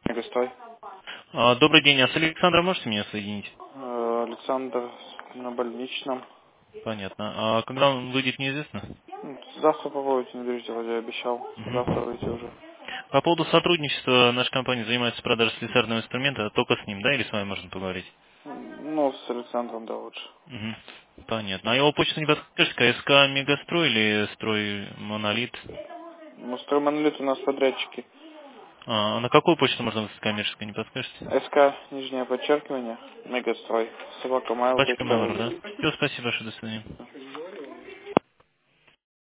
Гостой. Добрый день, а с Александром можете меня соединить? Александр на больничном. Понятно. А когда он выйдет, неизвестно? Завтра попробуйте, не берите, вроде обещал. Завтра выйти Мгм. уже. По поводу сотрудничества, наша компания занимается продажей слесарного инструмента, только с ним, да, или с вами можно поговорить? Ну, с Александром, да, лучше. Мгм. Понятно. А его почту не подскажете, СК Мегастрой или Строй Монолит? Ну, строймонолит у нас подрядчики. А на какую почту можно с коммерческой, не подскажете? СК, нижнее подчеркивание, Мегастрой, Собачка Mail.ru, да? собакамайл.ру. Все, спасибо большое, до свидания.